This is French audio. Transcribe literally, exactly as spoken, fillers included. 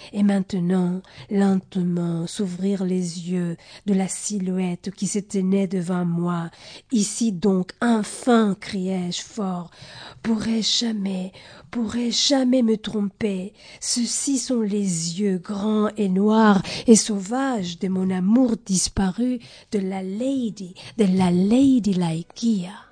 et maintenant, lentement, s'ouvrir les yeux de la silhouette qui se tenait devant moi. Ici donc, enfin, criai-je fort, pourrais-je jamais, pourrais-je jamais me tromper? Ceux-ci sont les yeux grands et noirs et sauvages de mon amour disparu, de la lady, de la lady Lycia.